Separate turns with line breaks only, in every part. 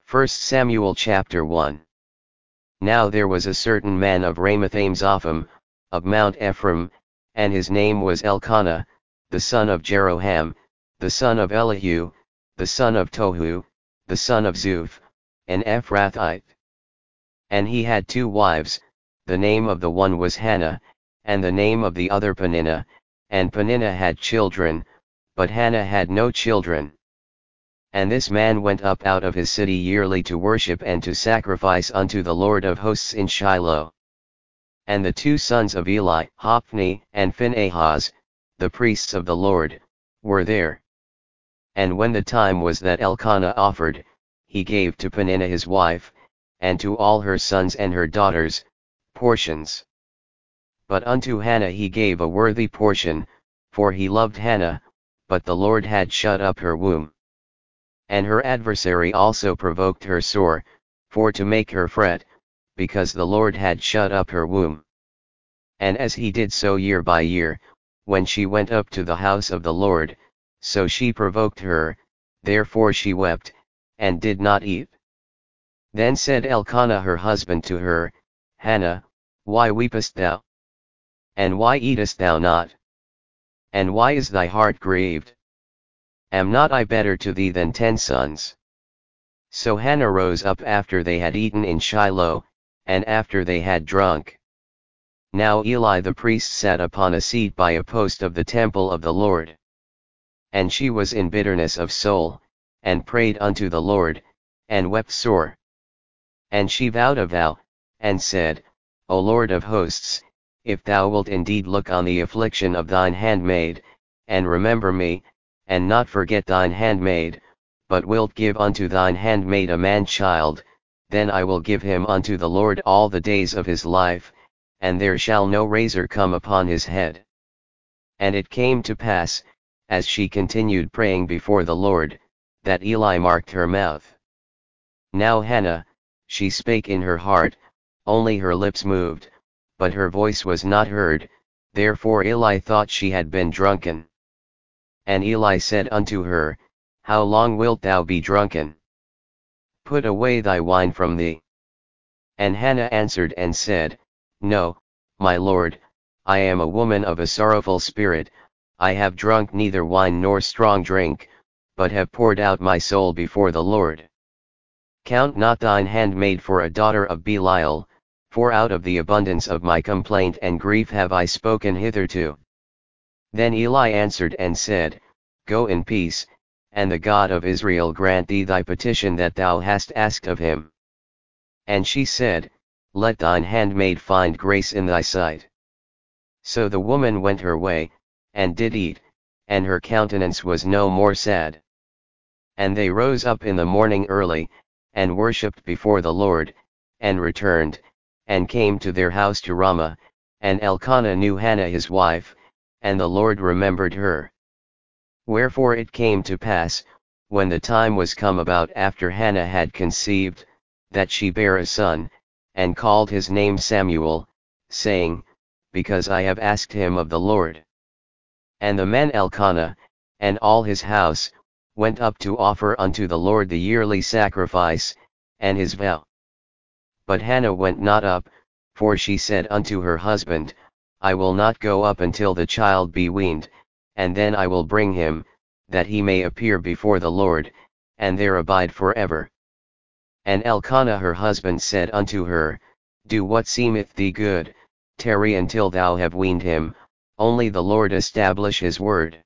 1 Samuel chapter 1. Now there was a certain man of Ramathaim Zophim, of Mount Ephraim, and his name was Elkanah, the son of Jeroham, the son of Elihu, the son of Tohu, the son of Zuph, an Ephrathite. And he had 2 wives, the name of the one was Hannah, and the name of the other Peninnah, and Peninnah had children, but Hannah had no children. And this man went up out of his city yearly to worship and to sacrifice unto the Lord of hosts in Shiloh. And the 2 sons of Eli, Hophni and Phinehas, the priests of the Lord, were there. And when the time was that Elkanah offered, he gave to Peninnah his wife, and to all her sons and her daughters, portions. But unto Hannah he gave a worthy portion, for he loved Hannah, but the Lord had shut up her womb. And her adversary also provoked her sore, for to make her fret, because the Lord had shut up her womb. And as he did so year by year, when she went up to the house of the Lord, so she provoked her, therefore she wept, and did not eat. Then said Elkanah her husband to her, Hannah, why weepest thou? And why eatest thou not? And why is thy heart grieved? Am not I better to thee than 10 sons? So Hannah rose up after they had eaten in Shiloh, and after they had drunk. Now Eli the priest sat upon a seat by a post of the temple of the Lord. And she was in bitterness of soul, and prayed unto the Lord, and wept sore. And she vowed a vow, and said, O Lord of hosts, if thou wilt indeed look on the affliction of thine handmaid, and remember me, and not forget thine handmaid, but wilt give unto thine handmaid a man-child, then I will give him unto the Lord all the days of his life, and there shall no razor come upon his head. And it came to pass, as she continued praying before the Lord, that Eli marked her mouth. Now Hannah, she spake in her heart, only her lips moved, but her voice was not heard, therefore Eli thought she had been drunken. And Eli said unto her, How long wilt thou be drunken? Put away thy wine from thee. And Hannah answered and said, No, my Lord, I am a woman of a sorrowful spirit, I have drunk neither wine nor strong drink, but have poured out my soul before the Lord. Count not thine handmaid for a daughter of Belial, for out of the abundance of my complaint and grief have I spoken hitherto. Then Eli answered and said, Go in peace, and the God of Israel grant thee thy petition that thou hast asked of him. And she said, Let thine handmaid find grace in thy sight. So the woman went her way, and did eat, and her countenance was no more sad. And they rose up in the morning early, and worshipped before the Lord, and returned, and came to their house to Ramah, and Elkanah knew Hannah his wife, and the Lord remembered her. Wherefore it came to pass, when the time was come about after Hannah had conceived, that she bare a son, and called his name Samuel, saying, Because I have asked him of the Lord. And the man Elkanah, and all his house, went up to offer unto the Lord the yearly sacrifice, and his vow. But Hannah went not up, for she said unto her husband, I will not go up until the child be weaned, and then I will bring him, that he may appear before the Lord, and there abide forever. And Elkanah her husband said unto her, Do what seemeth thee good, tarry until thou have weaned him, only the Lord establish his word.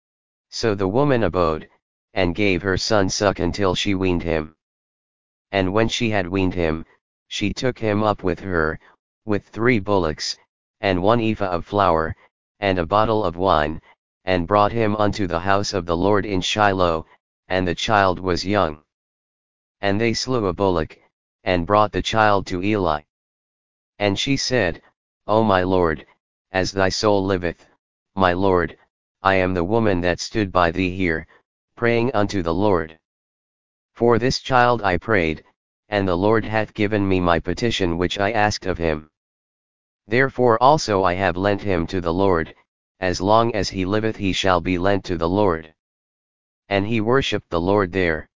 So the woman abode, and gave her son suck until she weaned him. And when she had weaned him, she took him up with her, with 3 bullocks, and 1 ephah of flour, and a bottle of wine, and brought him unto the house of the Lord in Shiloh, and the child was young. And they slew a bullock, and brought the child to Eli. And she said, O my Lord, as thy soul liveth, my Lord, I am the woman that stood by thee here, praying unto the Lord. For this child I prayed, and the Lord hath given me my petition which I asked of him. Therefore also I have lent him to the Lord, as long as he liveth he shall be lent to the Lord. And he worshipped the Lord there.